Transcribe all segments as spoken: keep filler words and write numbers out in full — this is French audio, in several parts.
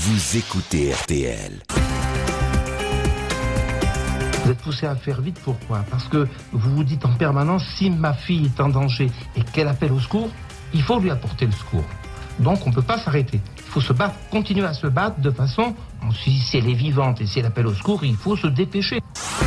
Vous écoutez R T L. Vous êtes poussé à faire vite, pourquoi ? Parce que vous vous dites en permanence, si ma fille est en danger et qu'elle appelle au secours, il faut lui apporter le secours. Donc on ne peut pas s'arrêter. Il faut se battre, continuer à se battre de façon, si, si elle est vivante et si elle appelle au secours, il faut se dépêcher.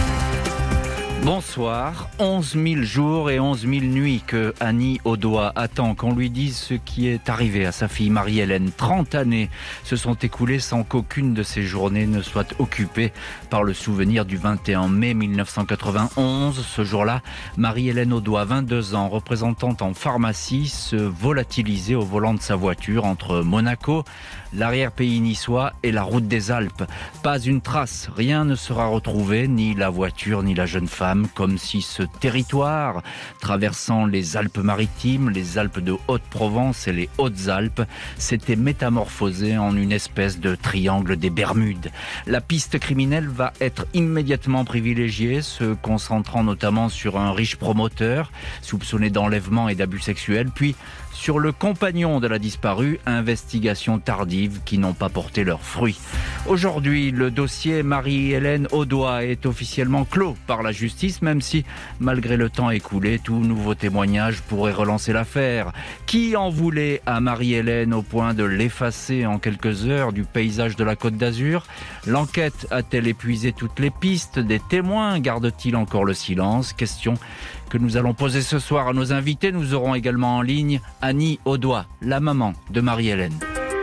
Bonsoir, onze mille jours et onze mille nuits que Annie Audois attend qu'on lui dise ce qui est arrivé à sa fille Marie-Hélène. trente années se sont écoulées sans qu'aucune de ces journées ne soit occupée par le souvenir du vingt et un mai mille neuf cent quatre-vingt-onze. Ce jour-là, Marie-Hélène Audois, vingt-deux ans, représentante en pharmacie, se volatilisait au volant de sa voiture entre Monaco, l'arrière-pays niçois et la route des Alpes. Pas une trace, rien ne sera retrouvé, ni la voiture ni la jeune femme, comme si ce territoire, traversant les Alpes-Maritimes, les Alpes de Haute-Provence et les Hautes-Alpes, s'était métamorphosé en une espèce de triangle des Bermudes. La piste criminelle va être immédiatement privilégiée, se concentrant notamment sur un riche promoteur, soupçonné d'enlèvement et d'abus sexuels, puis sur le compagnon de la disparue, investigations tardives qui n'ont pas porté leurs fruits. Aujourd'hui, le dossier Marie-Hélène Audois est officiellement clos par la justice, même si, malgré le temps écoulé, tout nouveau témoignage pourrait relancer l'affaire. Qui en voulait à Marie-Hélène au point de l'effacer en quelques heures du paysage de la Côte d'Azur ? L'enquête a-t-elle épuisé toutes les pistes ? Des témoins gardent-ils encore le silence ? Question que nous allons poser ce soir à nos invités. Nous aurons également en ligne Annie Audois, la maman de Marie-Hélène.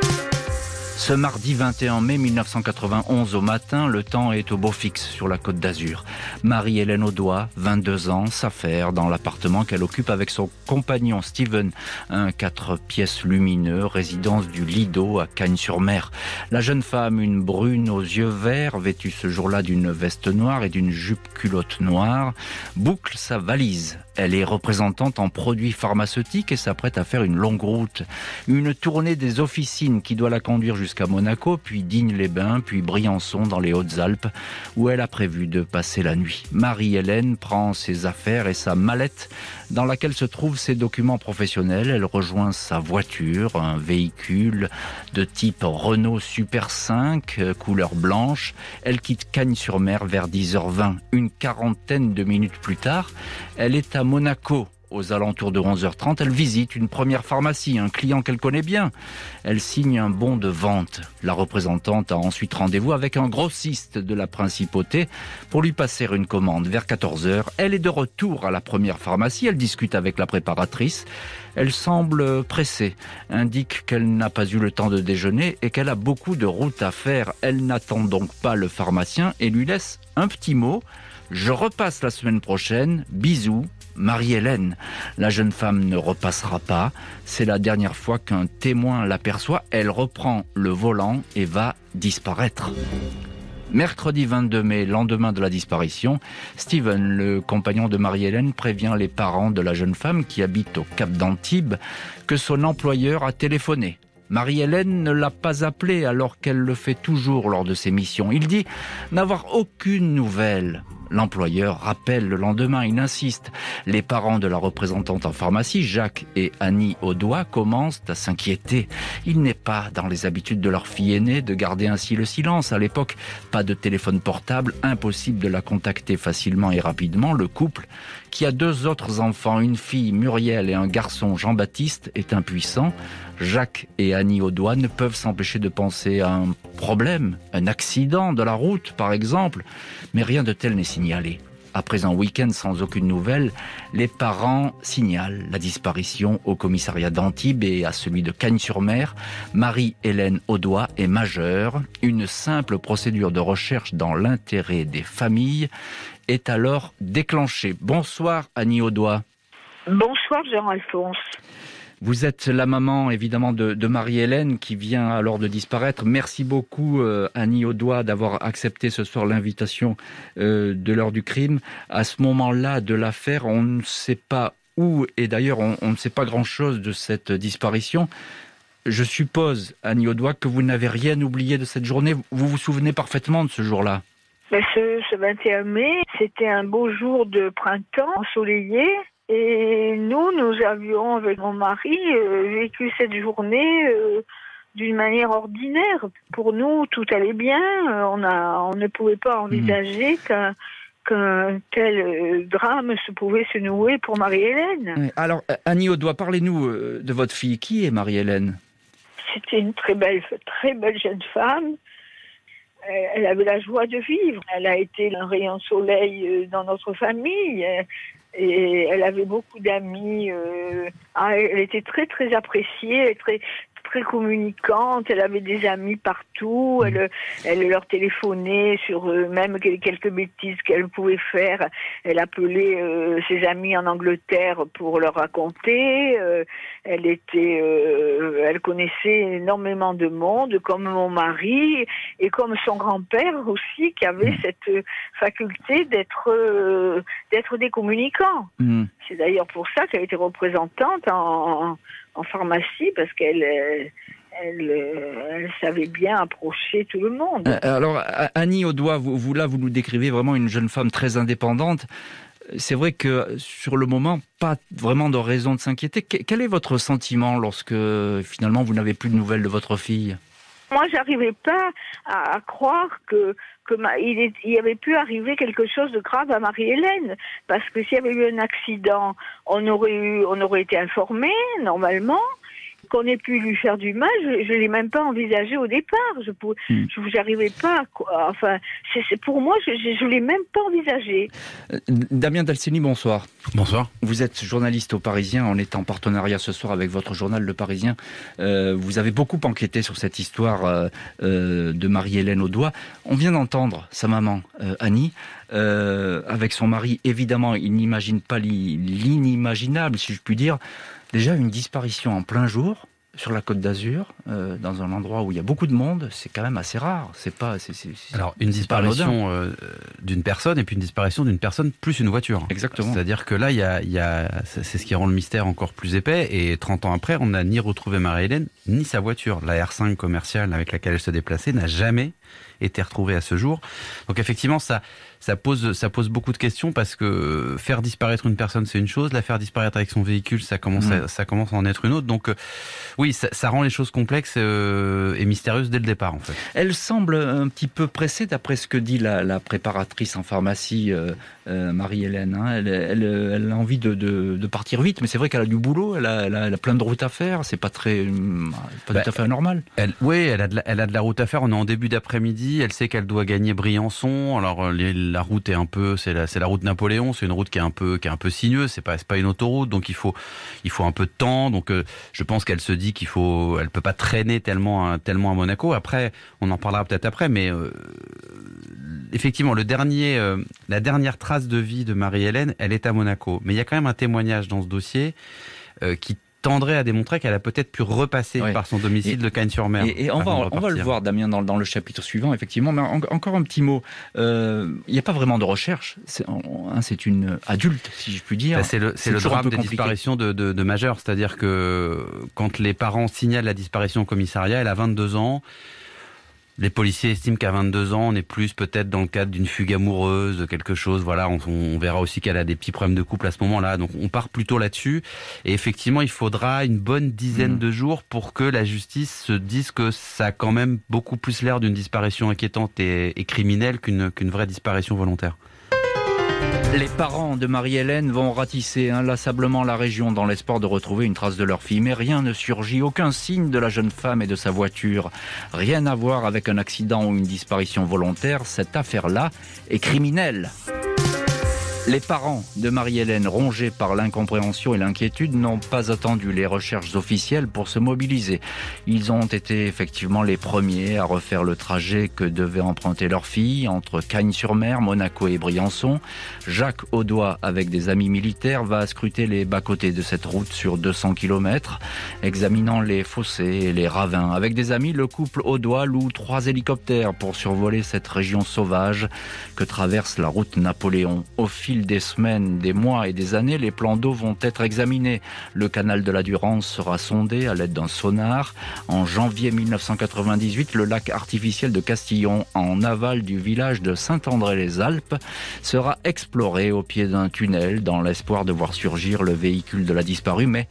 Ce mardi vingt et un mai mille neuf cent quatre-vingt-onze au matin, le temps est au beau fixe sur la Côte d'Azur. Marie-Hélène Audois, vingt-deux ans, s'affaire dans l'appartement qu'elle occupe avec son compagnon Steven, un quatre pièces lumineux, résidence du Lido à Cagnes-sur-Mer. La jeune femme, une brune aux yeux verts, vêtue ce jour-là d'une veste noire et d'une jupe culotte noire, boucle sa valise. Elle est représentante en produits pharmaceutiques et s'apprête à faire une longue route. Une tournée des officines qui doit la conduire jusqu'à Monaco, puis Digne-les-Bains, puis Briançon dans les Hautes-Alpes, où elle a prévu de passer la nuit. Marie-Hélène prend ses affaires et sa mallette dans laquelle se trouvent ses documents professionnels. Elle rejoint sa voiture, un véhicule de type Renault Super cinq, couleur blanche. Elle quitte Cagnes-sur-Mer vers dix heures vingt. Une quarantaine de minutes plus tard, elle est à Monaco. Aux alentours de onze heures trente, elle visite une première pharmacie, un client qu'elle connaît bien. Elle signe un bon de vente. La représentante a ensuite rendez-vous avec un grossiste de la principauté pour lui passer une commande. Vers quatorze heures, elle est de retour à la première pharmacie. Elle discute avec la préparatrice. Elle semble pressée, indique qu'elle n'a pas eu le temps de déjeuner et qu'elle a beaucoup de route à faire. Elle n'attend donc pas le pharmacien et lui laisse un petit mot. « Je repasse la semaine prochaine. Bisous. Marie-Hélène ». La jeune femme ne repassera pas. C'est la dernière fois qu'un témoin l'aperçoit. Elle reprend le volant et va disparaître. Mercredi vingt-deux mai, lendemain de la disparition, Steven, le compagnon de Marie-Hélène, prévient les parents de la jeune femme qui habite au Cap d'Antibes que son employeur a téléphoné. Marie-Hélène ne l'a pas appelé alors qu'elle le fait toujours lors de ses missions. Il dit n'avoir aucune nouvelle. L'employeur rappelle le lendemain, il insiste. Les parents de la représentante en pharmacie, Jacques et Annie Audois, commencent à s'inquiéter. Il n'est pas dans les habitudes de leur fille aînée de garder ainsi le silence. À l'époque, pas de téléphone portable, impossible de la contacter facilement et rapidement. Le couple, qui a deux autres enfants, une fille Muriel et un garçon Jean-Baptiste, est impuissant. Jacques et Annie Audois ne peuvent s'empêcher de penser à un problème, un accident de la route par exemple, mais rien de tel n'est signalé. Après un week-end sans aucune nouvelle, les parents signalent la disparition au commissariat d'Antibes et à celui de Cagnes-sur-Mer. Marie-Hélène Audois est majeure. Une simple procédure de recherche dans l'intérêt des familles est alors déclenchée. Bonsoir Annie Audois. Bonsoir Jean-Alphonse. Vous êtes la maman, évidemment, de, de Marie-Hélène qui vient alors de disparaître. Merci beaucoup, euh, Annie Audois, d'avoir accepté ce soir l'invitation euh, de l'heure du crime. À ce moment-là de l'affaire, on ne sait pas où, et d'ailleurs, on, on ne sait pas grand-chose de cette disparition. Je suppose, Annie Audois, que vous n'avez rien oublié de cette journée. Vous vous souvenez parfaitement de ce jour-là ? Mais ce, ce vingt et un mai, c'était un beau jour de printemps ensoleillé. Et nous, nous avions, avec mon mari, euh, vécu cette journée euh, d'une manière ordinaire. Pour nous, tout allait bien. On, a, on ne pouvait pas envisager mmh. qu'un, qu'un tel drame se pouvait se nouer pour Marie-Hélène. Alors, Annie Audoy, parlez-nous de votre fille. Qui est Marie-Hélène ? C'était une très belle, très belle jeune femme. Elle avait la joie de vivre. Elle a été un rayon de soleil dans notre famille. Et elle avait beaucoup d'amis. Elle était très, très appréciée, très, très communicante. Elle avait des amis partout. Elle, elle leur téléphonait sur même quelques bêtises qu'elle pouvait faire. Elle appelait euh, ses amis en Angleterre pour leur raconter. Euh, elle était, euh, elle connaissait énormément de monde, comme mon mari et comme son grand-père aussi, qui avait cette faculté d'être, euh, d'être des communicants. Mmh. C'est d'ailleurs pour ça qu'elle était représentante en, en, en pharmacie, parce qu'elle, elle, elle, elle savait bien approcher tout le monde. Alors, Annie Audoy, vous, vous là, vous nous décrivez vraiment une jeune femme très indépendante. C'est vrai que sur le moment, pas vraiment de raison de s'inquiéter. Quel est votre sentiment lorsque finalement vous n'avez plus de nouvelles de votre fille ? Moi, j'arrivais pas à, à croire que, que ma, il, est, il avait pu arriver quelque chose de grave à Marie-Hélène, parce que s'il y avait eu un accident, on aurait eu, on aurait été informé normalement. Qu'on ait pu lui faire du mal, je ne l'ai même pas envisagé au départ. Je n'arrivais mmh. pas. Quoi. Enfin, c'est, c'est pour moi, je ne l'ai même pas envisagé. Euh, Damien Dalceni, bonsoir. Bonsoir. Vous êtes journaliste au Parisien. On est en partenariat ce soir avec votre journal Le Parisien. Euh, vous avez beaucoup enquêté sur cette histoire euh, euh, de Marie-Hélène Audoy. On vient d'entendre sa maman, euh, Annie. Euh, avec son mari, évidemment, il n'imagine pas l'inimaginable, si je puis dire. Déjà, une disparition en plein jour sur la Côte d'Azur, euh, dans un endroit où il y a beaucoup de monde, c'est quand même assez rare. C'est pas. C'est, c'est, c'est, Alors, une disparition euh, d'une personne et puis une disparition d'une personne plus une voiture. Exactement. C'est-à-dire que là, il y a, il y a, c'est ce qui rend le mystère encore plus épais. Et trente ans après, on n'a ni retrouvé Marie-Hélène ni sa voiture. La R cinq commerciale avec laquelle elle se déplaçait n'a jamais été retrouvée à ce jour. Donc effectivement, ça, ça pose, ça pose beaucoup de questions, parce que faire disparaître une personne, c'est une chose, la faire disparaître avec son véhicule, ça commence, mmh. à, ça commence à en être une autre. Donc euh, oui, ça, ça rend les choses complexes euh, et mystérieuses dès le départ, en fait. Elle semble un petit peu pressée, d'après ce que dit la, la préparatrice en pharmacie, euh, euh, Marie-Hélène. Hein. Elle, elle, elle a envie de, de, de partir vite, mais c'est vrai qu'elle a du boulot, elle a, elle a, elle a plein de routes à faire. C'est pas très, pas bah, tout à fait anormal. Elle, oui, elle a, de la, elle a de la route à faire. On est en début d'après-midi. Elle sait qu'elle doit gagner Briançon. Alors les, la route est un peu, c'est la, c'est la route Napoléon. C'est une route qui est un peu, qui est un peu sinueuse. C'est pas, c'est pas une autoroute, donc il faut, il faut un peu de temps. Donc euh, je pense qu'elle se dit qu'il faut, elle peut pas traîner tellement, tellement à Monaco. Après, on en parlera peut-être après, mais euh, effectivement, le dernier, euh, la dernière trace de vie de Marie-Hélène, elle est à Monaco. Mais il y a quand même un témoignage dans ce dossier euh, qui tendrait à démontrer qu'elle a peut-être pu repasser oui. par son domicile et, de Cagnes-sur-Mer. Et, et on, va, on va le voir, Damien, dans, dans le chapitre suivant, effectivement. Mais en, encore un petit mot. Il euh, n'y a pas vraiment de recherche. C'est, on, c'est une adulte, si je puis dire. Ben c'est le, c'est c'est le drame des disparitions de, de, de majeurs. C'est-à-dire que quand les parents signalent la disparition au commissariat, elle a vingt-deux ans. Les policiers estiment qu'à vingt-deux ans, on est plus peut-être dans le cadre d'une fugue amoureuse, de quelque chose. Voilà, on, on verra aussi qu'elle a des petits problèmes de couple à ce moment-là. Donc on part plutôt là-dessus. Et effectivement, il faudra une bonne dizaine mmh. de jours pour que la justice se dise que ça a quand même beaucoup plus l'air d'une disparition inquiétante et, et criminelle qu'une, qu'une vraie disparition volontaire. Les parents de Marie-Hélène vont ratisser inlassablement la région dans l'espoir de retrouver une trace de leur fille. Mais rien ne surgit, aucun signe de la jeune femme et de sa voiture. Rien à voir avec un accident ou une disparition volontaire. Cette affaire-là est criminelle. Les parents de Marie-Hélène, rongés par l'incompréhension et l'inquiétude, n'ont pas attendu les recherches officielles pour se mobiliser. Ils ont été effectivement les premiers à refaire le trajet que devait emprunter leur fille entre Cagnes-sur-Mer, Monaco et Briançon. Jacques Audoy, avec des amis militaires, va scruter les bas-côtés de cette route sur deux cents kilomètres, examinant les fossés et les ravins. Avec des amis, le couple Audoy loue trois hélicoptères pour survoler cette région sauvage que traverse la route Napoléon. Au fil des semaines, des mois et des années, les plans d'eau vont être examinés. Le canal de la Durance sera sondé à l'aide d'un sonar. En janvier mille neuf cent quatre-vingt-dix-huit, le lac artificiel de Castillon, en aval du village de Saint-André-les-Alpes, sera exploré au pied d'un tunnel dans l'espoir de voir surgir le véhicule de la disparue. Mais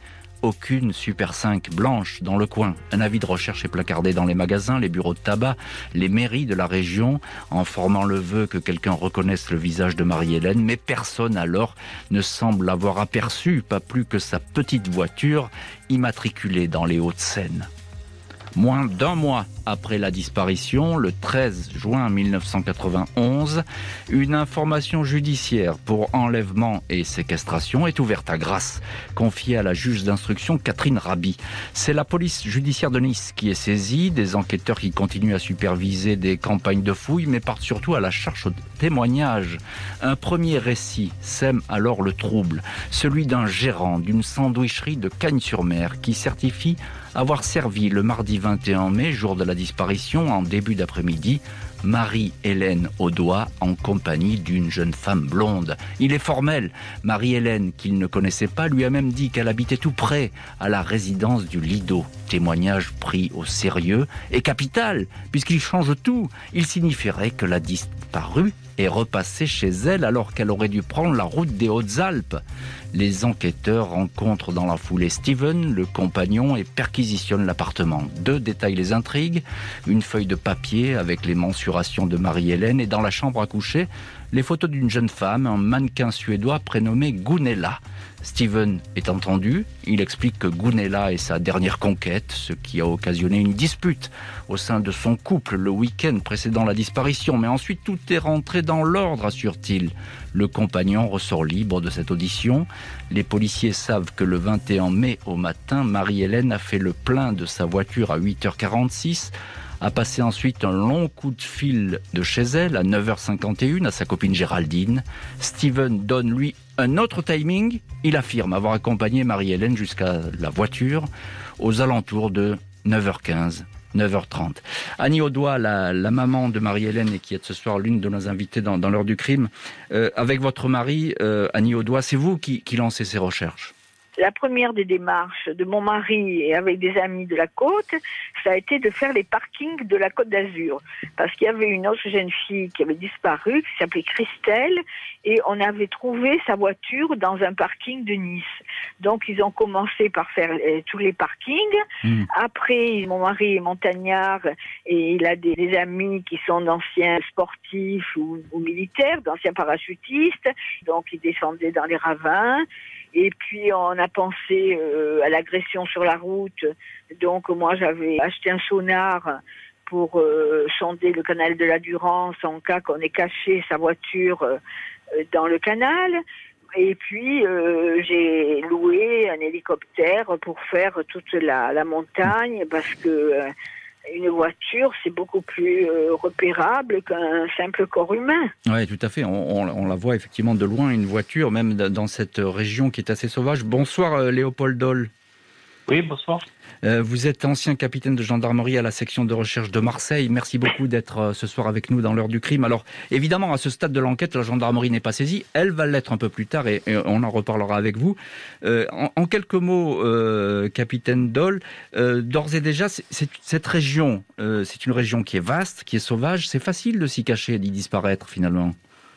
aucune Super cinq blanche dans le coin. Un avis de recherche est placardé dans les magasins, les bureaux de tabac, les mairies de la région, en formant le vœu que quelqu'un reconnaisse le visage de Marie-Hélène, mais personne alors ne semble avoir aperçu, pas plus que sa petite voiture immatriculée dans les Hauts-de-Seine. Moins d'un mois après la disparition, le treize juin mille neuf cent quatre-vingt-onze, une information judiciaire pour enlèvement et séquestration est ouverte à Grasse, confiée à la juge d'instruction Catherine Raby. C'est la police judiciaire de Nice qui est saisie, des enquêteurs qui continuent à superviser des campagnes de fouilles, mais partent surtout à la cherche de témoignages. Un premier récit sème alors le trouble, celui d'un gérant d'une sandwicherie de Cagnes-sur-Mer qui certifie avoir servi le mardi vingt et un mai, jour de la disparition, en début d'après-midi, Marie-Hélène Audois en compagnie d'une jeune femme blonde. Il est formel. Marie-Hélène, qu'il ne connaissait pas, lui a même dit qu'elle habitait tout près, à la résidence du Lido. Témoignage pris au sérieux et capital, puisqu'il change tout. Il signifierait que la disparue est repassée chez elle alors qu'elle aurait dû prendre la route des Hautes-Alpes. Les enquêteurs rencontrent dans la foulée Steven, le compagnon, et perquisitionnent l'appartement. Deux détails les intriguent, une feuille de papier avec les mensurations de Marie-Hélène et dans la chambre à coucher, les photos d'une jeune femme, un mannequin suédois prénommé Gunella. Steven est entendu, il explique que Gunella est sa dernière conquête, ce qui a occasionné une dispute au sein de son couple le week-end précédant la disparition. Mais ensuite tout est rentré dans l'ordre, assure-t-il. Le compagnon ressort libre de cette audition. Les policiers savent que le vingt et un mai au matin, Marie-Hélène a fait le plein de sa voiture à huit heures quarante-six, a passé ensuite un long coup de fil de chez elle à neuf heures cinquante et une à sa copine Géraldine. Steven donne lui un autre timing. Il affirme avoir accompagné Marie-Hélène jusqu'à la voiture aux alentours de neuf heures quinze, neuf heures trente. Annie Audois, la, la maman de Marie-Hélène et qui est ce soir l'une de nos invitées dans, dans l'heure du crime, euh, avec votre mari, euh, Annie Audois, c'est vous qui, qui lancez ces recherches? La première des démarches de mon mari et avec des amis de la côte, ça a été de faire les parkings de la Côte d'Azur. Parce qu'il y avait une autre jeune fille qui avait disparu, qui s'appelait Christelle, et on avait trouvé sa voiture dans un parking de Nice. Donc ils ont commencé par faire euh, tous les parkings. Mmh. Après, mon mari est montagnard et il a des, des amis qui sont d'anciens sportifs ou, ou militaires, d'anciens parachutistes. Donc ils descendaient dans les ravins. Et puis on a pensé euh, à l'agression sur la route. Donc moi j'avais acheté un sonar pour euh, sonder le canal de la Durance en cas qu'on ait caché sa voiture euh, dans le canal. Et puis euh, j'ai loué un hélicoptère pour faire toute la, la montagne parce que euh, une voiture, c'est beaucoup plus euh, repérable qu'un simple corps humain. Oui, tout à fait. On, on, on la voit effectivement de loin, une voiture, même dans cette région qui est assez sauvage. Bonsoir euh, Léopold Doll. Oui, bonsoir. Euh, vous êtes ancien capitaine de gendarmerie à la section de recherche de Marseille. Merci beaucoup d'être euh, ce soir avec nous dans l'heure du crime. Alors, évidemment, à ce stade de l'enquête, la gendarmerie n'est pas saisie. Elle va l'être un peu plus tard et, et on en reparlera avec vous. Euh, en, en quelques mots, euh, capitaine Doll, euh, d'ores et déjà, c'est, c'est, cette région, euh, c'est une région qui est vaste, qui est sauvage. C'est facile de s'y cacher et d'y disparaître, finalement.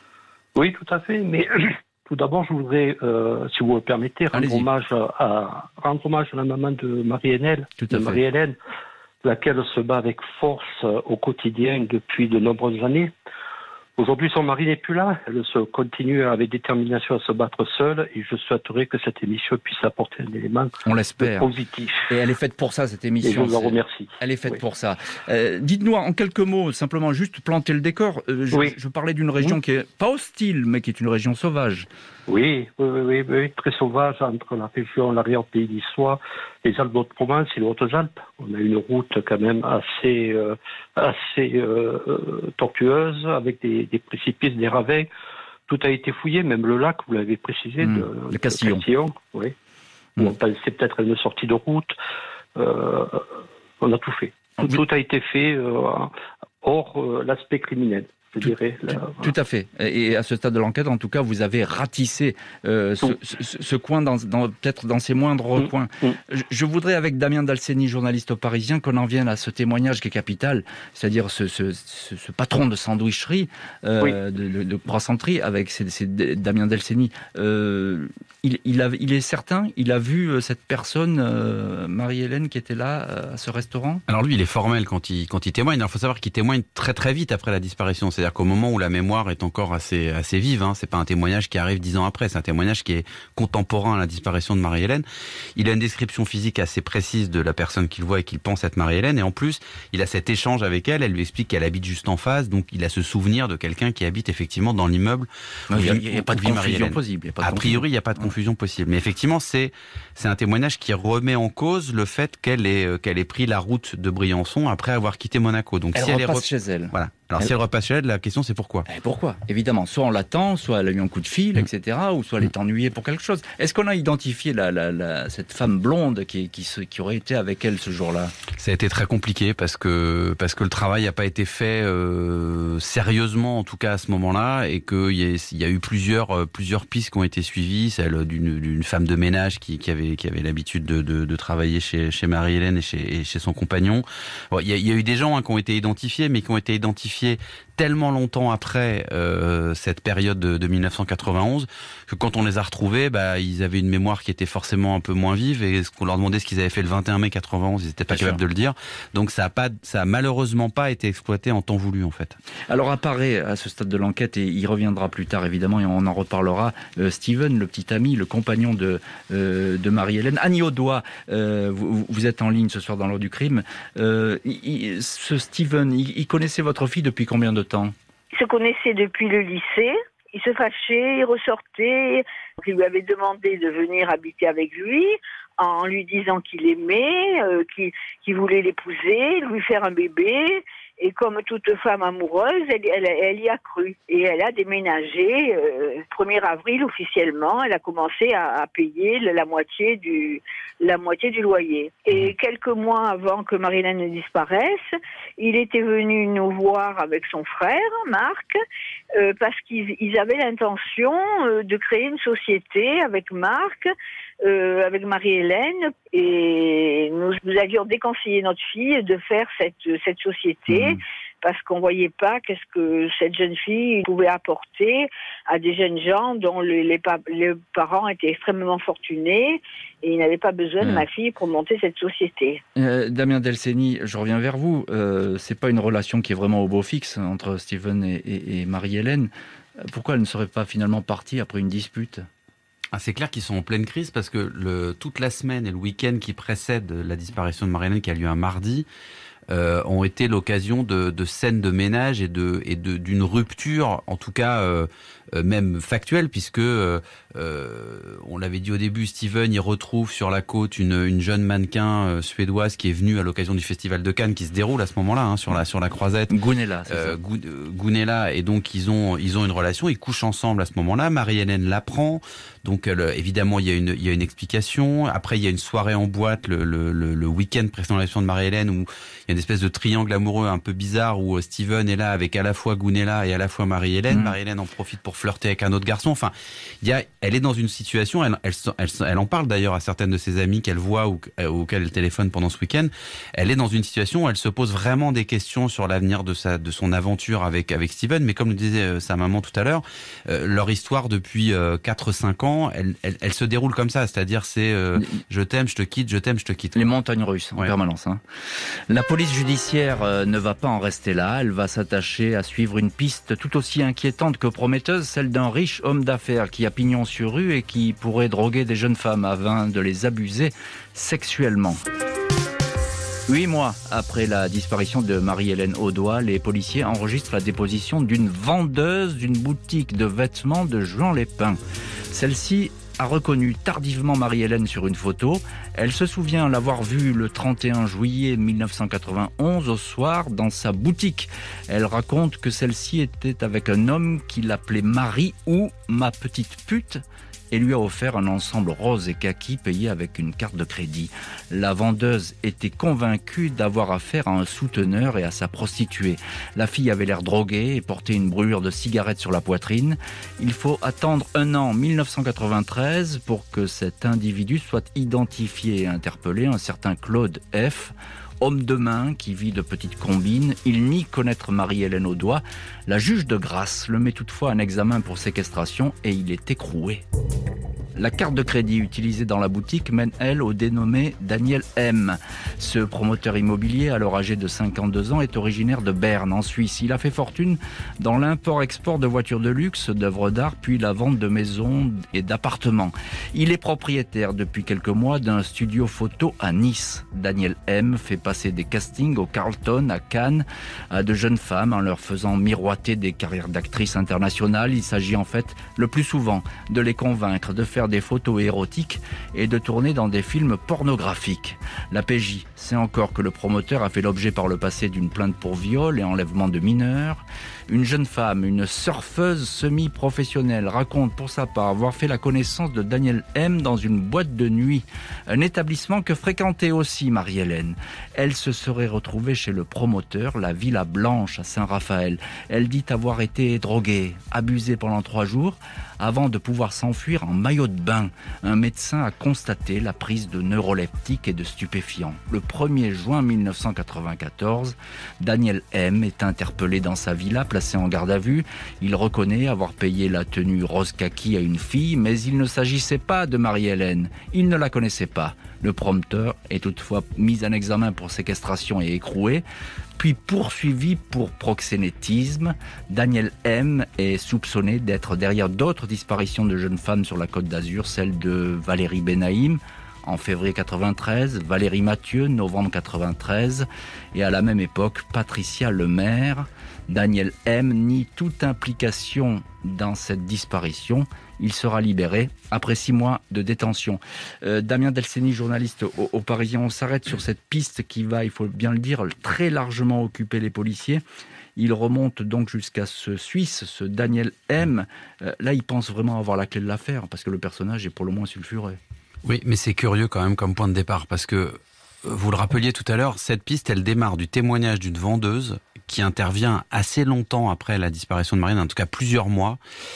Oui, tout à fait, mais... Tout d'abord, je voudrais, euh, si vous me permettez, rendre hommage à, rendre hommage à la maman de Marie-Hélène, de Marie-Hélène, laquelle se bat avec force au quotidien depuis de nombreuses années. Aujourd'hui, son mari n'est plus là. Elle se continue avec détermination à se battre seule et je souhaiterais que cette émission puisse apporter un élément On l'espère. positif. Et elle est faite pour ça, cette émission. Et je vous en remercie. Elle est faite oui. pour ça. Euh, dites-nous en quelques mots, simplement juste planter le décor. Euh, je, oui. je parlais d'une région oui. qui est pas hostile, mais qui est une région sauvage. Oui, oui, oui, oui, oui, très sauvage entre la région, l'arrière-pays niçois, les Alpes-de-Provence et les Hautes-Alpes. On a une route quand même assez, euh, assez euh, tortueuse avec des, des précipices, des ravins. Tout a été fouillé, même le lac, vous l'avez précisé, mmh, de, le Castillon. De Castillon oui. Mmh. On pensait peut-être à une sortie de route. Euh, on a tout fait. Tout, tout a été fait euh, hors euh, l'aspect criminel. je dirais. Là, tout, voilà. tout à fait. Et à ce stade de l'enquête, en tout cas, vous avez ratissé euh, ce, ce, ce coin, dans, dans, peut-être dans ses moindres mmh. coins. Mmh. Je, je voudrais, avec Damien Dalceni, journaliste au Parisien, qu'on en vienne à ce témoignage qui est capital, c'est-à-dire ce, ce, ce, ce patron de sandwicherie, euh, oui. de, de, de brasserie, avec c'est, c'est Damien Dalceni. Euh, il, il, a, il est certain, il a vu cette personne, euh, Marie-Hélène, qui était là euh, à ce restaurant. Alors lui, il est formel quand il, quand il témoigne. Alors il faut savoir qu'il témoigne très très vite après la disparition. C'est-à-dire qu'au moment où la mémoire est encore assez, assez vive, hein, c'est pas un témoignage qui arrive dix ans après, c'est un témoignage qui est contemporain à la disparition de Marie-Hélène. Il a une description physique assez précise de la personne qu'il voit et qu'il pense être Marie-Hélène. Et en plus, il a cet échange avec elle. Elle lui explique qu'elle habite juste en face. Donc il a ce souvenir de quelqu'un qui habite effectivement dans l'immeuble. Il n'y a, a pas de confusion possible. Y a pas de a priori, il n'y a pas de confusion possible. Mais effectivement, c'est, c'est un témoignage qui remet en cause le fait qu'elle ait, qu'elle ait pris la route de Briançon après avoir quitté Monaco. Donc elle si repasse elle est re... chez elle. Voilà. Alors elle... si elle repasse chez elle, la question c'est pourquoi. Et pourquoi ? Évidemment, soit on l'attend, soit elle a eu un coup de fil, mmh. et cetera, ou soit elle est ennuyée pour quelque chose. Est-ce qu'on a identifié la, la, la, cette femme blonde qui, qui, qui aurait été avec elle ce jour-là ? Ça a été très compliqué parce que parce que le travail n'a pas été fait euh, sérieusement, en tout cas à ce moment-là, et qu'il y, y a eu plusieurs euh, plusieurs pistes qui ont été suivies, celle d'une, d'une femme de ménage qui, qui avait qui avait l'habitude de, de, de travailler chez chez Marie-Hélène et chez, et chez son compagnon. Bon, il y a, y a eu des gens hein, qui ont été identifiés, mais qui ont été identifiés tellement longtemps après euh, cette période de, de mille neuf cent quatre-vingt-onze que quand on les a retrouvés, bah, ils avaient une mémoire qui était forcément un peu moins vive et ce qu'on leur demandait ce qu'ils avaient fait le vingt et un mai quatre-vingt-onze, ils n'étaient pas Bien capables sûr. de le dire. Donc ça a pas, ça a malheureusement pas été exploité en temps voulu en fait. Alors apparaît à ce stade de l'enquête et il reviendra plus tard évidemment et on en reparlera. Euh, Steven, le petit ami, le compagnon de euh, de Marie-Hélène, Annie Audois, euh, vous, vous êtes en ligne ce soir dans l'heure du crime. Euh, il, ce Steven, il, il connaissait votre fille depuis combien de temps ? Ils se connaissaient depuis le lycée. Il se fâchait, il ressortait. Il lui avait demandé de venir habiter avec lui en lui disant qu'il aimait, euh, qu'il, qu'il voulait l'épouser, lui faire un bébé. Et comme toute femme amoureuse, elle, elle, elle y a cru. Et elle a déménagé. Euh, premier avril, officiellement, elle a commencé à, à payer la moitié du, la moitié du loyer. Et quelques mois avant que Marie-Hélène ne disparaisse, il était venu nous voir avec son frère, Marc, euh, parce qu'ils ils avaient l'intention euh, de créer une société avec Marc, Euh, avec Marie-Hélène, et nous, nous avions déconseillé notre fille de faire cette, cette société, mmh. parce qu'on voyait pas qu'est-ce que cette jeune fille pouvait apporter à des jeunes gens dont les, les, les parents étaient extrêmement fortunés, et ils n'avaient pas besoin mmh. de ma fille pour monter cette société. Euh, Damien Dalceni, je reviens vers vous. Euh, c'est pas une relation qui est vraiment au beau fixe entre Steven et, et, et Marie-Hélène. Pourquoi elle ne serait pas finalement partie après une dispute ? Ah, c'est clair qu'ils sont en pleine crise parce que le, toute la semaine et le week-end qui précède la disparition de Marie-Hélène, qui a lieu un mardi, euh, ont été l'occasion de, de scènes de ménage et de et de d'une rupture, en tout cas euh, euh, même factuelle, puisque euh, euh, on l'avait dit au début, Steven il retrouve sur la côte une une jeune mannequin euh, suédoise qui est venue à l'occasion du festival de Cannes qui se déroule à ce moment-là hein, sur la sur la croisette. Gunella, c'est euh, ça. Gunella, et donc ils ont ils ont une relation, ils couchent ensemble à ce moment-là. Marie-Hélène l'apprend. Donc euh, évidemment il y a une il y a une explication. Après il y a une soirée en boîte le le le, le week-end précédant la naissance de Marie-Hélène où il y a une espèce de triangle amoureux un peu bizarre où Steven est là avec à la fois Gunella et à la fois Marie-Hélène. Mmh. Marie-Hélène en profite pour flirter avec un autre garçon. Enfin il y a elle est dans une situation. Elle elle elle, elle en parle d'ailleurs à certaines de ses amies qu'elle voit ou auxquelles elle téléphone pendant ce week-end. Elle est dans une situation où elle se pose vraiment des questions sur l'avenir de sa de son aventure avec avec Steven. Mais comme le disait sa maman tout à l'heure, euh, leur histoire depuis euh, quatre cinq ans. Elle, elle, elle se déroule comme ça, c'est-à-dire c'est euh, je t'aime, je te quitte, je t'aime, je te quitte. Les montagnes russes en ouais. permanence. Hein. La police judiciaire euh, ne va pas en rester là, elle va s'attacher à suivre une piste tout aussi inquiétante que prometteuse, celle d'un riche homme d'affaires qui a pignon sur rue et qui pourrait droguer des jeunes femmes afin de les abuser sexuellement. Huit mois après la disparition de Marie-Hélène Audois, les policiers enregistrent la déposition d'une vendeuse d'une boutique de vêtements de Juan-les-Pins. Celle-ci a reconnu tardivement Marie-Hélène sur une photo. Elle se souvient l'avoir vue le trente et un juillet mille neuf cent quatre-vingt-onze au soir dans sa boutique. Elle raconte que celle-ci était avec un homme qui l'appelait Marie ou ma petite pute et lui a offert un ensemble rose et kaki payé avec une carte de crédit. La vendeuse était convaincue d'avoir affaire à un souteneur et à sa prostituée. La fille avait l'air droguée et portait une brûlure de cigarette sur la poitrine. Il faut attendre un an, mille neuf cent quatre-vingt-treize, pour que cet individu soit identifié et interpellé, un certain Claude F., homme de main qui vit de petites combines. Il nie connaître Marie-Hélène Audoy. La juge de grâce le met toutefois en examen pour séquestration et il est écroué. La carte de crédit utilisée dans la boutique mène, elle, au dénommé Daniel M. Ce promoteur immobilier, alors âgé de cinquante-deux ans, est originaire de Berne, en Suisse. Il a fait fortune dans l'import-export de voitures de luxe, d'œuvres d'art, puis la vente de maisons et d'appartements. Il est propriétaire depuis quelques mois d'un studio photo à Nice. Daniel M. fait passer des castings au Carlton, à Cannes, à de jeunes femmes en leur faisant miroiter des carrières d'actrices internationales. Il s'agit en fait, le plus souvent, de les convaincre de faire des photos érotiques et de tourner dans des films pornographiques. La P J sait encore que le promoteur a fait l'objet par le passé d'une plainte pour viol et enlèvement de mineurs. Une jeune femme, une surfeuse semi-professionnelle, raconte pour sa part avoir fait la connaissance de Daniel M. dans une boîte de nuit, un établissement que fréquentait aussi Marie-Hélène. Elle se serait retrouvée chez le promoteur, la Villa Blanche à Saint-Raphaël. Elle dit avoir été droguée, abusée pendant trois jours, avant de pouvoir s'enfuir en maillot de bain. Un médecin a constaté la prise de neuroleptiques et de stupéfiants. Le premier juin mille neuf cent quatre-vingt-quatorze, Daniel M. est interpellé dans sa villa, placé en garde à vue. Il reconnaît avoir payé la tenue rose kaki à une fille, mais il ne s'agissait pas de Marie-Hélène. Il ne la connaissait pas. Le prompteur est toutefois mis en examen pour séquestration et écroué, puis poursuivi pour proxénétisme. Daniel M. est soupçonné d'être derrière d'autres disparitions de jeunes femmes sur la Côte d'Azur, celle de Valérie Benaïm en février quatre-vingt-treize, Valérie Mathieu, novembre quatre-vingt-treize, et à la même époque, Patricia Lemaire. Daniel M. nie toute implication dans cette disparition. Il sera libéré après six mois de détention. Euh, Damien Delceni, journaliste au, au Parisien, on s'arrête sur cette piste qui va, il faut bien le dire, très largement occuper les policiers. Il remonte donc jusqu'à ce Suisse, ce Daniel M. Euh, là, il pense vraiment avoir la clé de l'affaire, parce que le personnage est pour le moins sulfureux. Oui, mais c'est curieux quand même comme point de départ, parce que, vous le rappeliez tout à l'heure, cette piste, elle démarre du témoignage d'une vendeuse qui intervient assez longtemps après la disparition de Marianne, en tout cas plusieurs mois,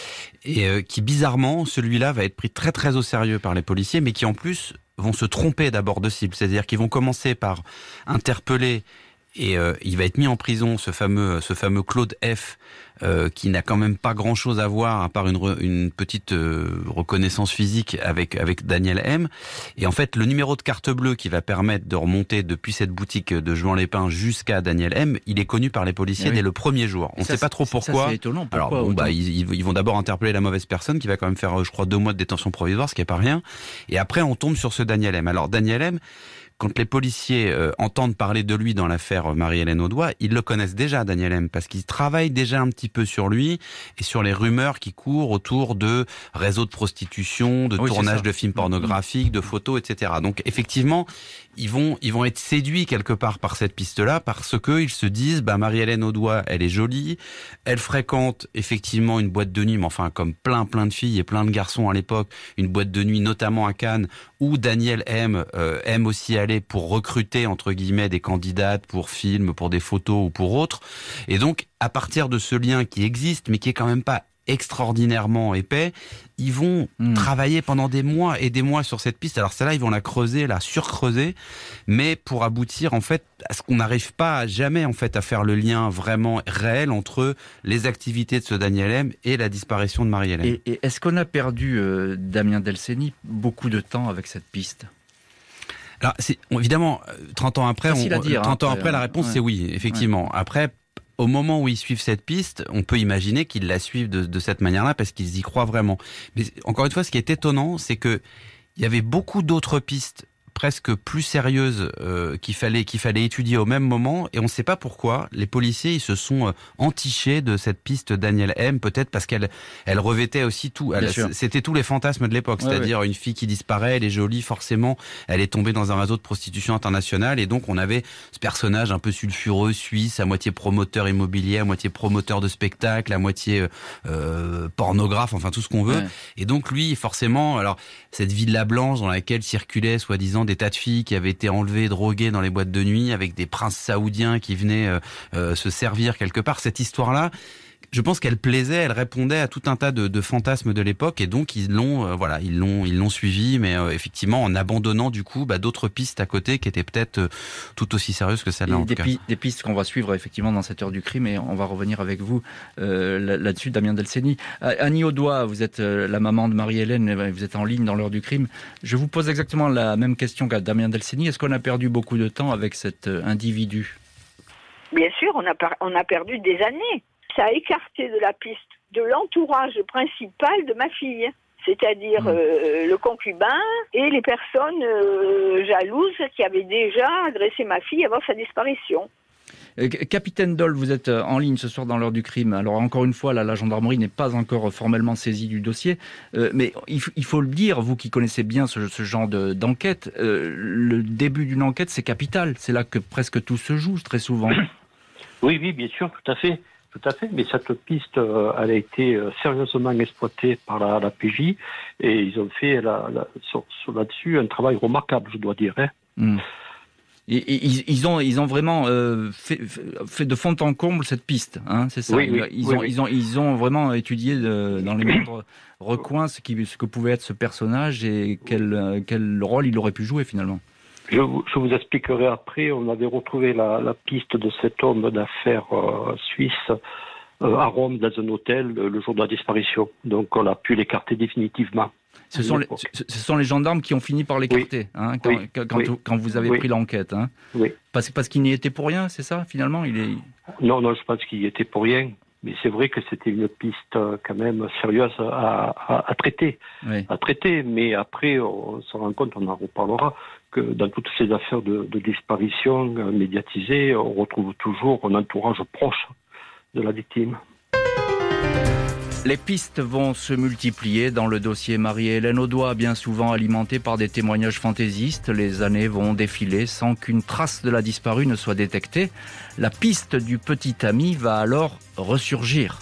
et euh, qui bizarrement, celui-là va être pris très très au sérieux par les policiers, mais qui en plus vont se tromper d'abord de cible, c'est-à-dire qu'ils vont commencer par interpeller et euh, il va être mis en prison, ce fameux ce fameux Claude F, euh, qui n'a quand même pas grand-chose à voir à part une, re, une petite euh, reconnaissance physique avec avec Daniel M. Et en fait, le numéro de carte bleue qui va permettre de remonter depuis cette boutique de Juan Lépin jusqu'à Daniel M, il est connu par les policiers oui. dès le premier jour. On ne sait pas trop pourquoi. Ça, c'est étonnant. Pourquoi Alors bon, bah ils, ils vont d'abord interpeller la mauvaise personne qui va quand même faire, je crois, deux mois de détention provisoire, ce qui est pas rien. Et après, on tombe sur ce Daniel M. Alors Daniel M, quand les policiers euh, entendent parler de lui dans l'affaire Marie-Hélène Audoy, ils le connaissent déjà, Daniel M, parce qu'ils travaillent déjà un petit peu sur lui et sur les rumeurs qui courent autour de réseaux de prostitution, de oui, tournage de films pornographiques, de photos, et cetera. Donc effectivement, ils vont ils vont être séduits quelque part par cette piste-là, parce que ils se disent, bah Marie-Hélène Audoy, elle est jolie, elle fréquente effectivement une boîte de nuit, mais enfin comme plein plein de filles et plein de garçons à l'époque, une boîte de nuit notamment à Cannes, où Daniel M euh, aime aussi aller pour recruter entre guillemets des candidates pour films, pour des photos ou pour autres. Et donc à partir de ce lien qui existe, mais qui est quand même pas extraordinairement épais, ils vont mmh. travailler pendant des mois et des mois sur cette piste. Alors celle-là, ils vont la creuser, la surcreuser, mais pour aboutir en fait à ce qu'on n'arrive pas jamais en fait à faire le lien vraiment réel entre les activités de ce Daniel M et la disparition de Marie-Hélène. Et, et est-ce qu'on a perdu, euh, Damien Delceni, beaucoup de temps avec cette piste ? Alors c'est, évidemment, trente ans après, on, à dire, trente hein, ans après, la réponse ouais. c'est oui, effectivement. Ouais. Après, au moment où ils suivent cette piste, on peut imaginer qu'ils la suivent de, de cette manière-là parce qu'ils y croient vraiment. Mais encore une fois, ce qui est étonnant, c'est que il y avait beaucoup d'autres pistes presque plus sérieuses euh, qu'il fallait qu'il fallait étudier au même moment, et on ne sait pas pourquoi les policiers ils se sont euh, entichés de cette piste Daniel M, peut-être parce qu'elle elle revêtait aussi tout, elle, c'était tous les fantasmes de l'époque, ouais, c'est-à-dire ouais. une fille qui disparaît, elle est jolie, forcément elle est tombée dans un réseau de prostitution internationale, et donc on avait ce personnage un peu sulfureux suisse, à moitié promoteur immobilier, à moitié promoteur de spectacle, à moitié euh, pornographe, enfin tout ce qu'on veut, ouais. et donc lui forcément, alors cette Villa Blanche dans laquelle circulaient soi-disant des tas de filles qui avaient été enlevées, droguées dans les boîtes de nuit, avec des princes saoudiens qui venaient euh, euh, se servir quelque part, cette histoire-là, je pense qu'elle plaisait, elle répondait à tout un tas de, de fantasmes de l'époque, et donc ils l'ont, euh, voilà, ils l'ont, ils l'ont suivi, mais euh, effectivement en abandonnant du coup bah, d'autres pistes à côté qui étaient peut-être euh, tout aussi sérieuses que celle-là. En des, tout pi- cas. des pistes qu'on va suivre effectivement dans cette heure du crime, et on va revenir avec vous euh, là-dessus, Damien Delceni. Annie Audois, vous êtes euh, la maman de Marie-Hélène, vous êtes en ligne dans l'heure du crime. Je vous pose exactement la même question qu'à Damien Delceni. Est-ce qu'on a perdu beaucoup de temps avec cet euh, individu ? Bien sûr, on a, par- on a perdu des années. Ça a écarté de la piste de l'entourage principal de ma fille, c'est-à-dire mmh. euh, le concubin et les personnes euh, jalouses qui avaient déjà agressé ma fille avant sa disparition. Euh, Capitaine Dole, vous êtes en ligne ce soir dans l'heure du crime. Alors encore une fois, là, la gendarmerie n'est pas encore formellement saisie du dossier, euh, mais il, f- il faut le dire, vous qui connaissez bien ce, ce genre de, d'enquête, euh, le début d'une enquête c'est capital, c'est là que presque tout se joue très souvent. Oui, oui, bien sûr, tout à fait. Tout à fait, mais cette piste, euh, elle a été euh, sérieusement exploitée par la, la P J, et ils ont fait la, la, sur, sur là-dessus un travail remarquable, je dois dire. Hein. Mmh. Et, et, ils, ils, ont, ils ont vraiment euh, fait, fait de fond en comble cette piste, hein, c'est ça. Oui, oui, ils, oui, ont, oui. ils, ont, ils ont vraiment étudié de, dans les moindres recoins ce, qui, ce que pouvait être ce personnage et quel, quel rôle il aurait pu jouer finalement. Je vous, je vous expliquerai après. On avait retrouvé la, la piste de cet homme d'affaires euh, suisse euh, à Rome dans un hôtel le, le jour de la disparition. Donc on a pu l'écarter définitivement. Ce sont, les, ce, ce sont les gendarmes qui ont fini par l'écarter, oui. hein, quand, oui. quand, oui. quand vous avez oui. pris l'enquête. Hein. Oui. Parce, parce qu'il n'y était pour rien, c'est ça finalement il est... Non, non, je pense qu'il y était pour rien. Mais c'est vrai que c'était une piste quand même sérieuse à, à, à traiter, oui. à traiter. Mais après, on se rend compte, on en reparlera, que dans toutes ces affaires de, de disparition médiatisées, on retrouve toujours un entourage proche de la victime. Les pistes vont se multiplier dans le dossier Marie-Hélène Audois, bien souvent alimenté par des témoignages fantaisistes. Les années vont défiler sans qu'une trace de la disparue ne soit détectée. La piste du petit ami va alors ressurgir.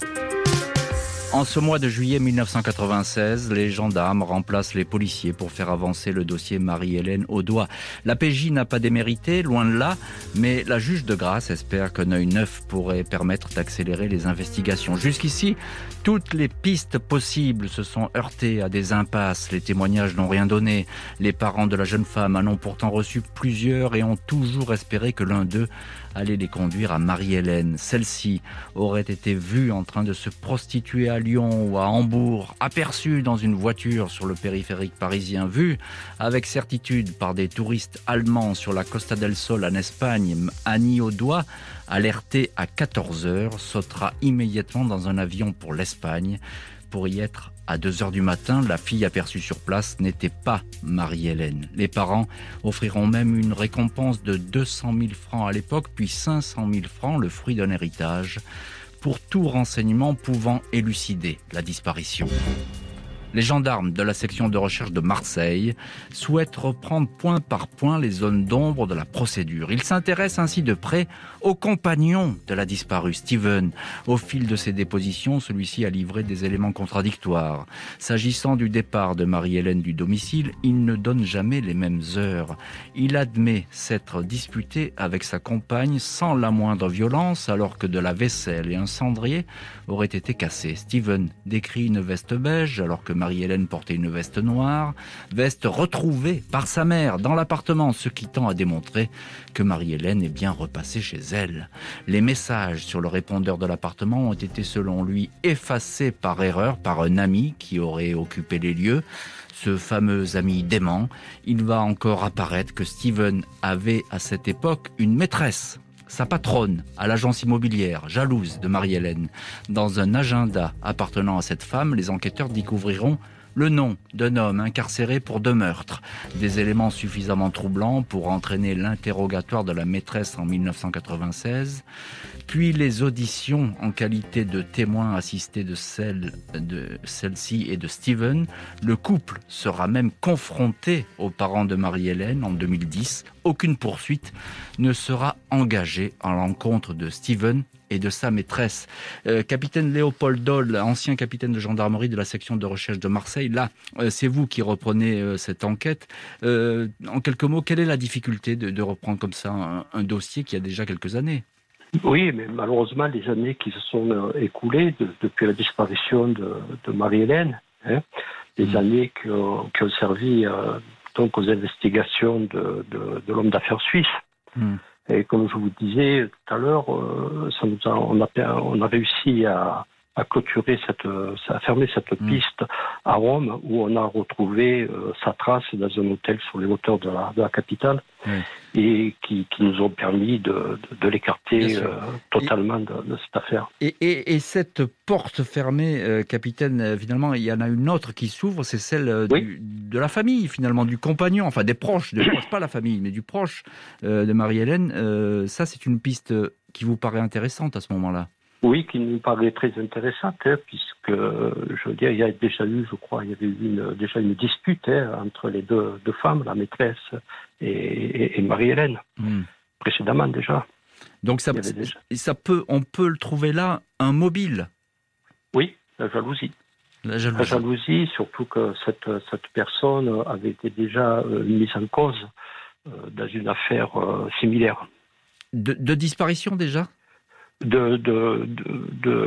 En ce mois de juillet mille neuf cent quatre-vingt-seize, les gendarmes remplacent les policiers pour faire avancer le dossier Marie-Hélène Audois. La P J n'a pas démérité, loin de là, mais la juge de grâce espère qu'un œil neuf pourrait permettre d'accélérer les investigations. Jusqu'ici, toutes les pistes possibles se sont heurtées à des impasses. Les témoignages n'ont rien donné. Les parents de la jeune femme en ont pourtant reçu plusieurs et ont toujours espéré que l'un d'eux allait les conduire à Marie-Hélène. Celle-ci aurait été vue en train de se prostituer à Lyon ou à Hambourg, aperçue dans une voiture sur le périphérique parisien, vue avec certitude par des touristes allemands sur la Costa del Sol en Espagne. Annie Audois, alertée à quatorze heures, sautera immédiatement dans un avion pour l'Espagne. Pour y être à deux heures du matin, la fille aperçue sur place n'était pas Marie-Hélène. Les parents offriront même une récompense de deux cent mille francs à l'époque, puis cinq cent mille francs, le fruit d'un héritage, pour tout renseignement pouvant élucider la disparition. Les gendarmes de la section de recherche de Marseille souhaitent reprendre point par point les zones d'ombre de la procédure. Ils s'intéressent ainsi de près au compagnon de la disparue, Steven. Au fil de ses dépositions, celui-ci a livré des éléments contradictoires. S'agissant du départ de Marie-Hélène du domicile, il ne donne jamais les mêmes heures. Il admet s'être disputé avec sa compagne sans la moindre violence, alors que de la vaisselle et un cendrier auraient été cassés. Steven décrit une veste beige, alors que Marie-Hélène portait une veste noire, veste retrouvée par sa mère dans l'appartement, ce qui tend à démontrer que Marie-Hélène est bien repassée chez elle. Les messages sur le répondeur de l'appartement ont été selon lui effacés par erreur par un ami qui aurait occupé les lieux. Ce fameux ami dément, il va encore apparaître que Steven avait à cette époque une maîtresse, sa patronne, à l'agence immobilière, jalouse de Marie-Hélène. Dans un agenda appartenant à cette femme, les enquêteurs découvriront Le nom d'un homme incarcéré pour deux meurtres. Des éléments suffisamment troublants pour entraîner l'interrogatoire de la maîtresse en mille neuf cent quatre-vingt-seize. Puis les auditions en qualité de témoin assisté de, celle, de celle-ci et de Steven. Le couple sera même confronté aux parents de Marie-Hélène en deux mille dix. Aucune poursuite ne sera engagée à l'encontre de Steven et de sa maîtresse. Euh, capitaine Léopold Doll, ancien capitaine de gendarmerie de la section de recherche de Marseille, là, euh, c'est vous qui reprenez euh, cette enquête. Euh, en quelques mots, quelle est la difficulté de, de reprendre comme ça un, un dossier qui a déjà quelques années ? Oui, mais malheureusement, les années qui se sont euh, écoulées de, depuis la disparition de, de Marie-Hélène, hein, les mmh. années qui ont, qui ont servi euh, donc aux investigations de, de, de l'homme d'affaires suisse. Mmh. Et comme je vous disais tout à l'heure, euh, ça nous a, on, a, on a réussi à, à clôturer cette, à fermer cette mmh. piste à Rome, où on a retrouvé euh, sa trace dans un hôtel sur les hauteurs de la, de la capitale, mmh. et qui, qui nous ont permis de, de, de l'écarter euh, totalement et, de, de cette affaire. Et, et, et cette porte fermée, euh, capitaine, euh, finalement, il y en a une autre qui s'ouvre, c'est celle euh, oui. du, de la famille, finalement, du compagnon, enfin des proches, des proches, pas la famille, mais du proche euh, de Marie-Hélène. Euh, ça, c'est une piste qui vous paraît intéressante à ce moment-là? Oui, qui nous paraît très intéressante, hein, puisque, je veux dire, il y a déjà eu, je crois, il y avait eu une, déjà une dispute hein, entre les deux, deux femmes, la maîtresse et, et, et Marie-Hélène, mmh. précédemment déjà. Donc ça, déjà... ça peut, on peut le trouver là, un mobile. Oui, la jalousie. La jalousie. La jalousie, surtout que cette, cette personne avait été déjà euh, mise en cause euh, dans une affaire euh, similaire. De, de disparition déjà ? De, de, de,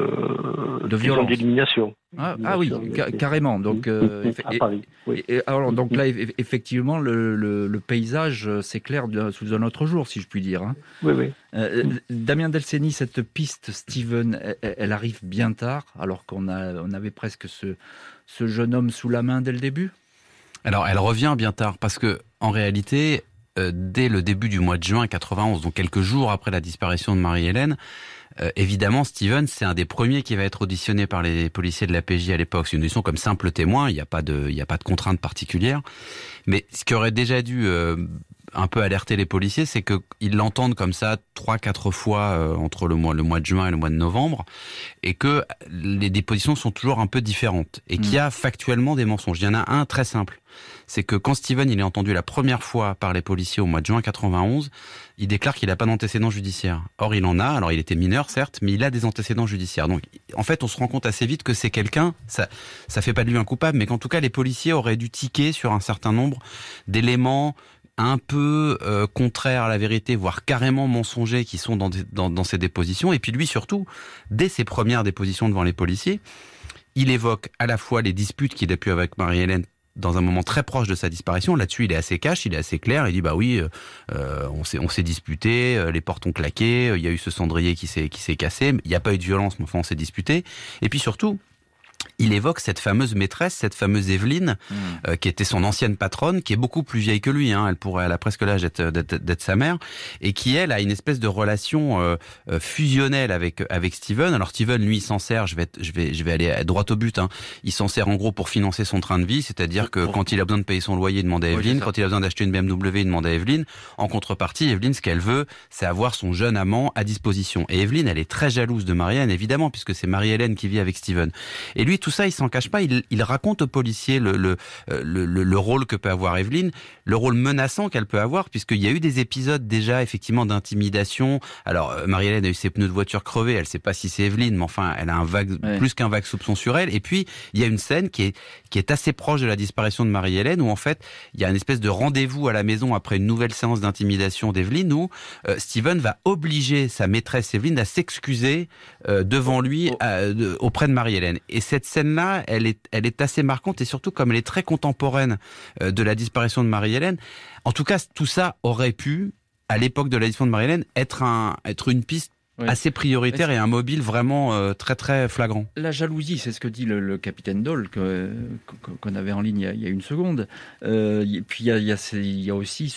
de, de violence, d'élimination. Ah, ah oui, ca- carrément. Donc, euh, à Paris. Oui. Et, et, alors, donc là, effectivement, le, le, le paysage s'éclaire sous un autre jour, si je puis dire. Hein. Oui, oui. Euh, Damien Delceni, cette piste, Steven, elle, elle arrive bien tard, alors qu'on a, on avait presque ce, ce jeune homme sous la main dès le début. Alors, elle revient bien tard, parce que en réalité, euh, dès le début du mois de juin quatre-vingt-onze, donc quelques jours après la disparition de Marie-Hélène, Euh, évidemment, Steven, c'est un des premiers qui va être auditionné par les policiers de l'A P J à l'époque. C'est une audition comme simple témoin, il n'y a pas de, il n'y a pas de contrainte particulière. Mais ce qui aurait déjà dû euh, un peu alerter les policiers, c'est qu'ils l'entendent comme ça trois, quatre fois euh, entre le mois, le mois de juin et le mois de novembre, et que les dépositions sont toujours un peu différentes, et qu'il y a factuellement des mensonges. Il y en a un très simple. C'est que quand Steven il est entendu la première fois par les policiers au mois de juin quatre-vingt-onze, il déclare qu'il n'a pas d'antécédents judiciaires. Or, il en a. Alors, il était mineur, certes, mais il a des antécédents judiciaires. Donc, en fait, on se rend compte assez vite que c'est quelqu'un, ça ça fait pas de lui un coupable, mais qu'en tout cas, les policiers auraient dû tiquer sur un certain nombre d'éléments un peu euh, contraires à la vérité, voire carrément mensongers qui sont dans, des, dans, dans ces dépositions. Et puis lui, surtout, dès ses premières dépositions devant les policiers, il évoque à la fois les disputes qu'il a pu avec Marie-Hélène dans un moment très proche de sa disparition. Là-dessus, il est assez cash, il est assez clair. Il dit, bah oui, euh, on s'est, on s'est disputé, euh, les portes ont claqué, il y a eu ce cendrier qui s'est, qui s'est cassé. Il n'y a pas eu de violence, mais enfin, on s'est disputé. Et puis surtout, il évoque cette fameuse maîtresse, cette fameuse Evelyne, mmh. euh, qui était son ancienne patronne, qui est beaucoup plus vieille que lui. Hein, elle pourrait, elle a presque l'âge d'être, d'être, d'être sa mère, et qui elle a une espèce de relation euh, euh, fusionnelle avec avec Steven. Alors Steven, lui, il s'en sert. Je vais, je vais, je vais aller droit au but. Hein. Il s'en sert en gros pour financer son train de vie, c'est-à-dire que quand il a besoin de payer son loyer, il demande à Evelyne. Oui, quand il a besoin d'acheter une B M W, il demande à Evelyne. En contrepartie, Evelyne, ce qu'elle veut, c'est avoir son jeune amant à disposition. Et Evelyne, elle est très jalouse de Marie-Hélène, évidemment, puisque c'est Marie-Hélène qui vit avec Steven. Et lui, tout ça, il s'en cache pas. Il, il raconte aux policiers le, le, le, le, le rôle que peut avoir Evelyne, le rôle menaçant qu'elle peut avoir, puisqu'il y a eu des épisodes déjà effectivement d'intimidation. Alors Marie-Hélène a eu ses pneus de voiture crevés, elle sait pas si c'est Evelyne, mais enfin elle a un vague, ouais. plus qu'un vague soupçon sur elle. Et puis il y a une scène qui est qui est assez proche de la disparition de Marie-Hélène, où en fait il y a une espèce de rendez-vous à la maison après une nouvelle séance d'intimidation d'Evelyne, où euh, Steven va obliger sa maîtresse Evelyne à s'excuser euh, devant lui euh, de, auprès de Marie-Hélène. Et cette scène-là, elle est, elle est assez marquante, et surtout comme elle est très contemporaine euh, de la disparition de Marie-Hélène. En tout cas, tout ça aurait pu, à l'époque de la disparition de Marie-Hélène, être, un, être une piste oui. assez prioritaire et un mobile vraiment euh, très très flagrant. La jalousie, c'est ce que dit le, le capitaine Doll, que, qu'on avait en ligne il y a, il y a une seconde. Euh, et puis il y a, il y a, il y a aussi ce,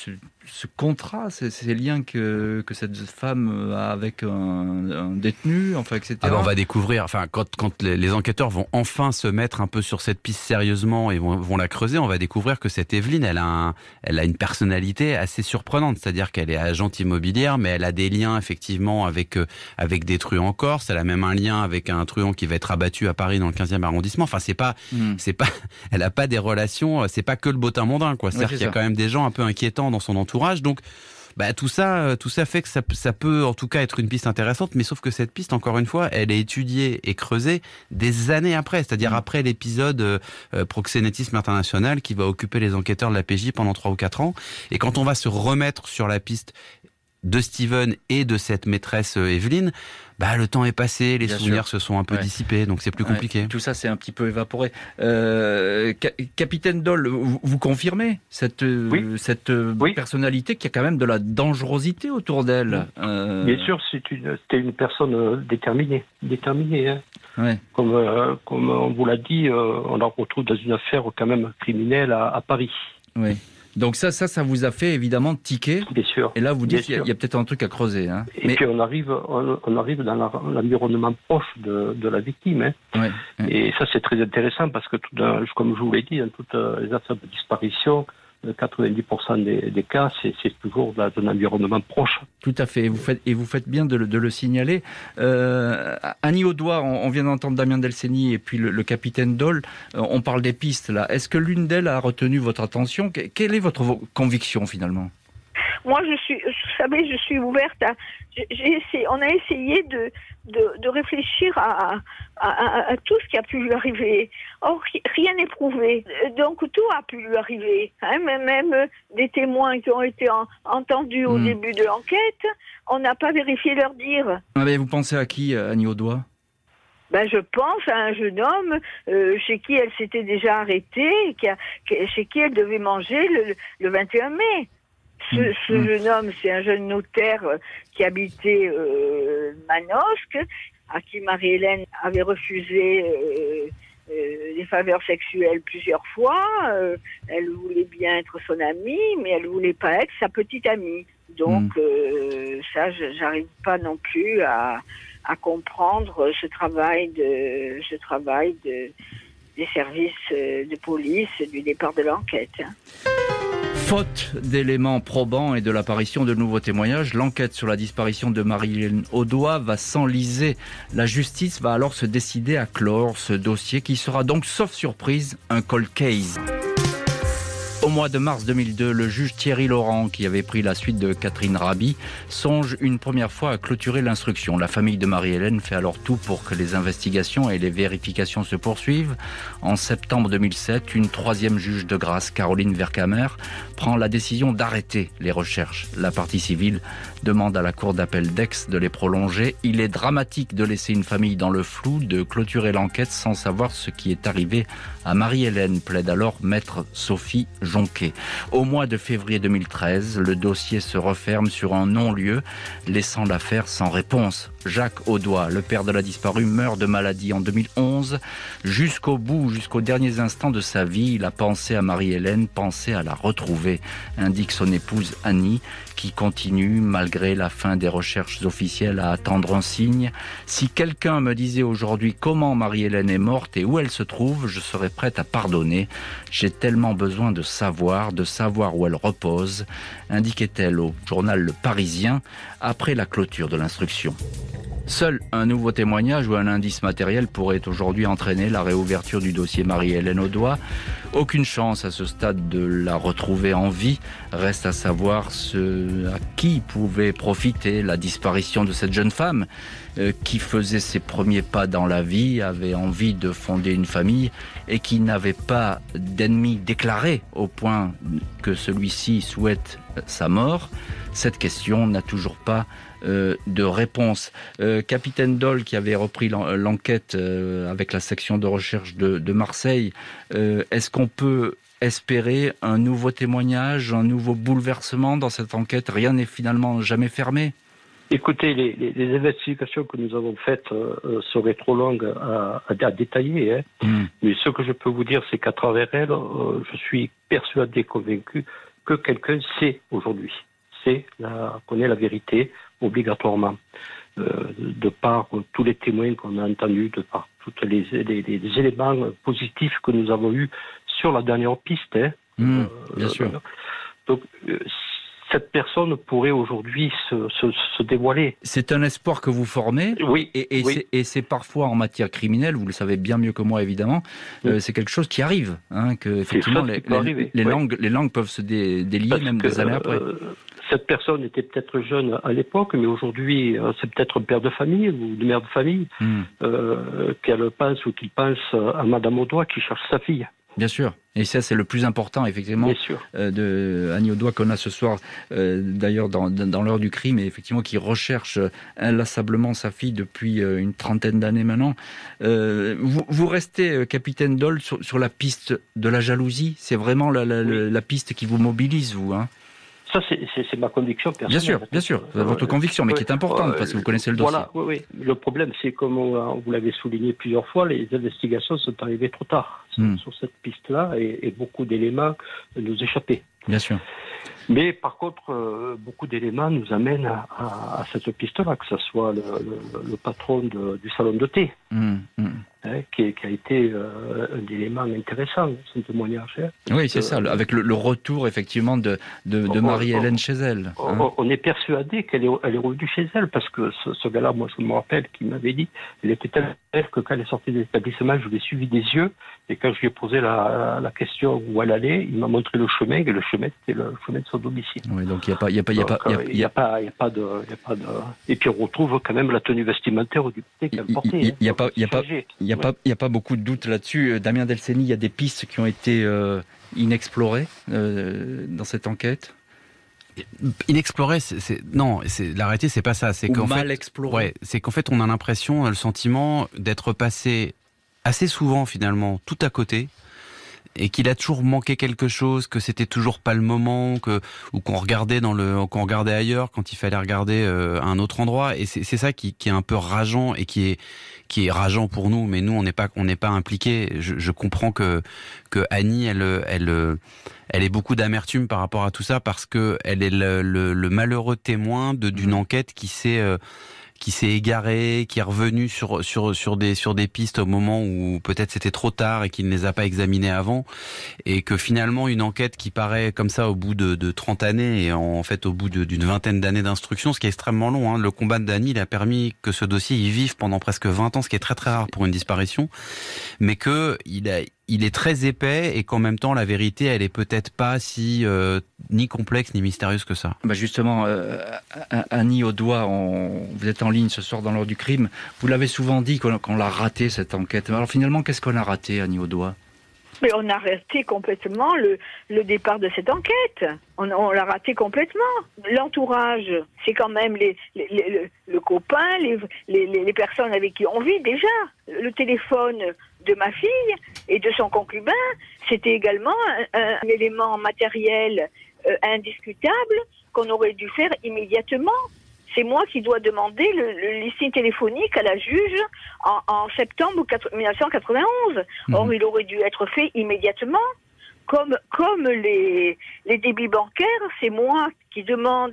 ce contrat, ces, ces liens que, que cette femme a avec un, un détenu, enfin, et cetera. Alors on va découvrir, enfin, quand, quand les, les enquêteurs vont enfin se mettre un peu sur cette piste sérieusement et vont, vont la creuser, on va découvrir que cette Evelyne, elle a, un, elle a une personnalité assez surprenante, c'est-à-dire qu'elle est agente immobilière, mais elle a des liens effectivement avec, euh, avec des truands en Corse, elle a même un lien avec un truand qui va être abattu à Paris dans le quinzième arrondissement, enfin c'est pas, mmh. c'est pas, elle a pas des relations, c'est pas que le bottin mondain, quoi. C'est-à-dire oui, qu'il y a quand même des gens un peu inquiétants dans son entourage, donc bah, tout ça, tout ça fait que ça, ça peut en tout cas être une piste intéressante, mais sauf que cette piste, encore une fois, elle est étudiée et creusée des années après, c'est-à-dire mmh. après l'épisode euh, proxénétisme international qui va occuper les enquêteurs de la P J pendant trois ou quatre ans. Et quand on va se remettre sur la piste de Steven et de cette maîtresse euh, Evelyne, bah, le temps est passé, les Bien souvenirs sûr. se sont un peu ouais. dissipés, donc c'est plus compliqué. Ouais, tout ça, c'est un petit peu évaporé. Euh, ca- Capitaine Dole, vous, vous confirmez cette, oui. cette oui. personnalité qui a quand même de la dangerosité autour d'elle oui. euh... Bien sûr, c'est une, c'était une personne déterminée. déterminée hein. ouais. comme, euh, comme on vous l'a dit, euh, on la retrouve dans une affaire quand même criminelle à, à Paris. Oui. Donc ça, ça, ça vous a fait évidemment tiquer. Bien sûr. Et là, vous dites qu'il y, y a peut-être un truc à creuser. Hein. Et Mais... puis on arrive, on, on arrive dans la, l'environnement proche de, de la victime. Hein. Ouais, ouais. Et ça, c'est très intéressant parce que, tout dans, comme je vous l'ai dit, dans toutes les affaires de disparition, quatre-vingt-dix pour cent des, des cas, c'est, c'est toujours dans un environnement proche. Tout à fait, et vous faites, et vous faites bien de le, de le signaler. Euh, Annie Audoy, on, on vient d'entendre Damien Delceni et puis le, le capitaine Dole, euh, on parle des pistes là. Est-ce que l'une d'elles a retenu votre attention ? Quelle est votre conviction finalement ? Moi, je suis, vous savez, je suis ouverte à. J'ai essayé, on a essayé de, de, de réfléchir à, à, à, à tout ce qui a pu lui arriver. Or, rien n'est prouvé. Donc, tout a pu lui arriver. Hein, même, même des témoins qui ont été en, entendus au mmh. début de l'enquête, on n'a pas vérifié leur dire. Ah, mais vous pensez à qui, Annie Audoy ? Ben, je pense à un jeune homme euh, chez qui elle s'était déjà arrêtée, qui a, chez qui elle devait manger le, le vingt et un mai. Ce, ce mmh. jeune homme, c'est un jeune notaire qui habitait euh, Manosque, à qui Marie-Hélène avait refusé euh, euh, des faveurs sexuelles plusieurs fois. Euh, elle voulait bien être son amie, mais elle voulait pas être sa petite amie. Donc mmh. euh, ça, je, j'arrive pas non plus à, à comprendre ce travail de ce travail de des services de police du départ de l'enquête. Faute d'éléments probants et de l'apparition de nouveaux témoignages, l'enquête sur la disparition de Marie-Hélène Audoy va s'enliser. La justice va alors se décider à clore ce dossier qui sera donc, sauf surprise, un cold case. Au mois de mars deux mille deux, le juge Thierry Laurent, qui avait pris la suite de Catherine Raby, songe une première fois à clôturer l'instruction. La famille de Marie-Hélène fait alors tout pour que les investigations et les vérifications se poursuivent. En septembre deux mille sept, une troisième juge de grâce, Caroline Vercamer, prend la décision d'arrêter les recherches. La partie civile demande à la cour d'appel d'Aix de les prolonger. Il est dramatique de laisser une famille dans le flou, de clôturer l'enquête sans savoir ce qui est arrivé à Marie-Hélène, plaide alors maître Sophie Jonquet. Au mois de février deux mille treize, le dossier se referme sur un non-lieu, laissant l'affaire sans réponse. Jacques Audoy, le père de la disparue, meurt de maladie en deux mille onze. Jusqu'au bout, jusqu'aux derniers instants de sa vie, il a pensé à Marie-Hélène, pensé à la retrouver, indique son épouse Annie, qui continue, malgré la fin des recherches officielles, à attendre un signe. Si quelqu'un me disait aujourd'hui comment Marie-Hélène est morte et où elle se trouve, je serais prête à pardonner. J'ai tellement besoin de savoir, de savoir où elle repose, indiquait-elle au journal Le Parisien, après la clôture de l'instruction. Seul un nouveau témoignage ou un indice matériel pourrait aujourd'hui entraîner la réouverture du dossier Marie-Hélène Audoy. Aucune chance à ce stade de la retrouver en vie. Reste à savoir ce à qui pouvait profiter la disparition de cette jeune femme euh, qui faisait ses premiers pas dans la vie, avait envie de fonder une famille et qui n'avait pas d'ennemi déclaré au point que celui-ci souhaite sa mort. Cette question n'a toujours pas Euh, de réponse. Euh, Capitaine Dole, qui avait repris l'enquête euh, avec la section de recherche de, de Marseille, euh, est-ce qu'on peut espérer un nouveau témoignage, un nouveau bouleversement dans cette enquête ? Rien n'est finalement jamais fermé. Écoutez, les, les, les investigations que nous avons faites euh, seraient trop longues à, à, à détailler. Hein. Mmh. Mais ce que je peux vous dire, c'est qu'à travers elles, euh, je suis persuadé, convaincu, que quelqu'un sait aujourd'hui. C'est la, connaît la vérité obligatoirement. Euh, de par tous les témoins qu'on a entendus, de par tous les, les, les éléments positifs que nous avons eus sur la dernière piste. Hein. Mmh, euh, bien sûr. Donc, euh, cette personne pourrait aujourd'hui se, se, se dévoiler. C'est un espoir que vous formez. Oui. Et, et, oui. C'est, et c'est parfois en matière criminelle, vous le savez bien mieux que moi évidemment, oui. euh, c'est quelque chose qui arrive. Hein, que effectivement, les, les, les, oui. langues, les langues peuvent se dé, délier Parce même que, des années après. Euh, cette personne était peut-être jeune à l'époque, mais aujourd'hui, c'est peut-être un père de famille ou une mère de famille mm. euh, qu'elle pense ou qu'il pense à Madame Audois qui cherche sa fille. Bien sûr. Et ça, c'est le plus important, effectivement, euh, de Annie Audois qu'on a ce soir, euh, d'ailleurs, dans, dans l'heure du crime, et effectivement, qui recherche inlassablement sa fille depuis euh, une trentaine d'années maintenant. Euh, vous, vous restez, capitaine Dole, sur, sur la piste de la jalousie. C'est vraiment la, la, oui. la piste qui vous mobilise, vous, hein? Ça, c'est, c'est, c'est ma conviction personnelle. Bien sûr, bien sûr, c'est votre conviction, mais qui est importante, parce que vous connaissez le dossier. Voilà, oui, oui. Le problème, c'est, comme on, vous l'avez souligné plusieurs fois, les investigations sont arrivées trop tard hmm. sur cette piste-là, et, et beaucoup d'éléments nous échappaient. Bien sûr. Mais par contre, euh, beaucoup d'éléments nous amènent à, à, à cette piste-là, que ce soit le, le, le patron de, du salon de thé, mmh, mmh. Hein, qui, qui a été euh, un élément intéressant, son témoignage. Hein, oui, c'est euh, ça, avec le, le retour effectivement de, de, de Marie-Hélène chez elle. Hein. On, on est persuadé qu'elle est, elle est revenue chez elle, parce que ce, ce gars-là, moi je me rappelle, qu'il m'avait dit, elle était telle que quand elle est sortie de l'établissement, je l'ai suivi des yeux, et quand je lui ai posé la, la question où elle allait, il m'a montré le chemin, et le chemin c'était le chemin de son domicile. Oui, donc il n'y a pas, il y a pas, il y a pas, il y a pas, il y a pas de, il y a pas de. Et puis on retrouve quand même la tenue vestimentaire du côté qu'elle portait. Il n'y a pas, il y a pas, il y a pas, il y a pas beaucoup de doutes là-dessus. Damien Delceni, il y a des pistes qui ont été euh, inexplorées euh, dans cette enquête. Inexploré, c'est, c'est non, c'est la réalité, c'est pas ça. C'est Ou qu'en mal fait, exploré. Ouais, c'est qu'en fait, on a l'impression, on a le sentiment d'être passé assez souvent finalement tout à côté. Et qu'il a toujours manqué quelque chose, que c'était toujours pas le moment, que ou qu'on regardait dans le, qu'on regardait ailleurs quand il fallait regarder euh, à un autre endroit. Et c'est, c'est ça qui, qui est un peu rageant et qui est, qui est rageant pour nous. Mais nous, on n'est pas, on n'est pas impliqués. Je, je comprends que que Annie, elle, elle, elle ait beaucoup d'amertume par rapport à tout ça parce que elle est le, le, le malheureux témoin de d'une enquête qui s'est euh, qui s'est égaré, qui est revenu sur sur sur des sur des pistes au moment où peut-être c'était trop tard et qu'il ne les a pas examinées avant, et que finalement une enquête qui paraît comme ça au bout de, de trente années et en fait au bout de, d'une vingtaine d'années d'instruction, ce qui est extrêmement long. Hein, le combat de Dany, il a permis que ce dossier y vive pendant presque vingt ans, ce qui est très très rare pour une disparition, mais que il a il est très épais et qu'en même temps la vérité elle est peut-être pas si euh, ni complexe ni mystérieuse que ça. Bah justement, euh, Annie Audois, on, vous êtes en ligne ce soir dans l'heure du crime. Vous l'avez souvent dit qu'on, qu'on l'a raté cette enquête. Alors finalement, qu'est-ce qu'on a raté, Annie Audois ? Mais on a raté complètement le, le départ de cette enquête. On, on l'a raté complètement. L'entourage, c'est quand même les, les, les, le, le copain, les, les, les personnes avec qui on vit déjà. Le téléphone de ma fille et de son concubin, c'était également un, un, un élément matériel euh, indiscutable qu'on aurait dû faire immédiatement. C'est moi qui dois demander le, le listing téléphonique à la juge en, en septembre dix-neuf cent quatre-vingt-onze. Mmh. Or, il aurait dû être fait immédiatement. Comme, comme les, les débits bancaires, c'est moi qui demande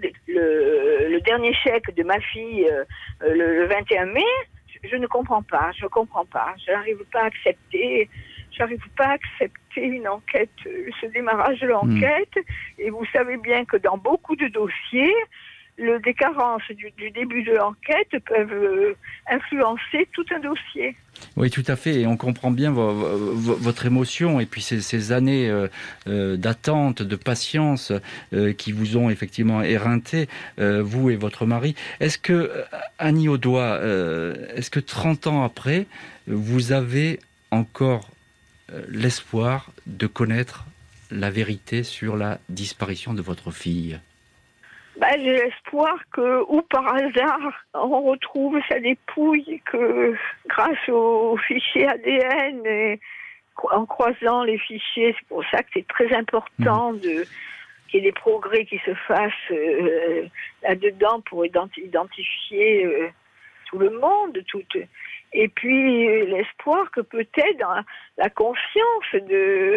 le, le dernier chèque de ma fille euh, le, le vingt et un mai. Je, je ne comprends pas, je ne comprends pas. Je n'arrive pas à accepter... J'arrive pas à accepter une enquête, ce démarrage de l'enquête. Mmh. Et vous savez bien que dans beaucoup de dossiers, le, les carences du, du début de l'enquête peuvent euh, influencer tout un dossier. Oui, tout à fait. Et on comprend bien vo, vo, votre émotion et puis ces, ces années euh, euh, d'attente, de patience euh, qui vous ont effectivement éreinté, euh, vous et votre mari. Est-ce que, Annie Audois, euh, est-ce que trente ans après, vous avez encore euh, l'espoir de connaître la vérité sur la disparition de votre fille ? Ben, j'ai l'espoir que, ou par hasard, on retrouve sa dépouille, que grâce au fichier A D N et en croisant les fichiers, c'est pour ça que c'est très important de, qu'il y ait des progrès qui se fassent euh, là-dedans pour identifier euh, tout le monde, tout, et puis l'espoir que peut-être dans la conscience de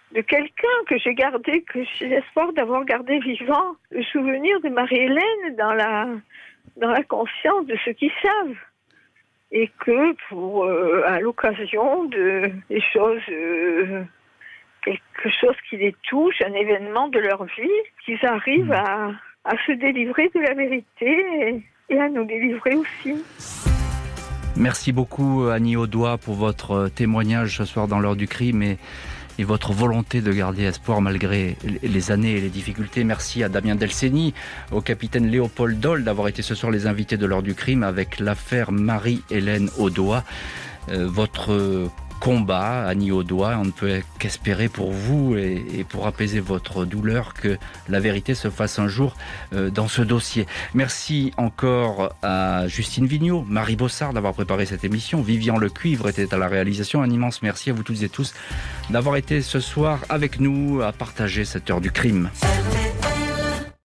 de quelqu'un que j'ai gardé, que j'ai l'espoir d'avoir gardé vivant, le souvenir de Marie-Hélène dans la, dans la conscience de ceux qui savent. Et que pour, euh, à l'occasion de des choses, euh, quelque chose qui les touche, un événement de leur vie, qu'ils arrivent à, à se délivrer de la vérité et, et à nous délivrer aussi. Merci beaucoup Annie Audoin pour votre témoignage ce soir dans l'heure du crime et, et votre volonté de garder espoir malgré les années et les difficultés. Merci à Damien Delceni, au capitaine Léopold Doll d'avoir été ce soir les invités de l'heure du crime avec l'affaire Marie-Hélène Audoin. Euh, votre combat, Annie Audoin, on ne peut qu'espérer pour vous et, et pour apaiser votre douleur que la vérité se fasse un jour euh, dans ce dossier. Merci encore à Justine Vignot, Marie Bossard d'avoir préparé cette émission. Vivian Lecuivre était à la réalisation. Un immense merci à vous toutes et tous d'avoir été ce soir avec nous à partager cette heure du crime.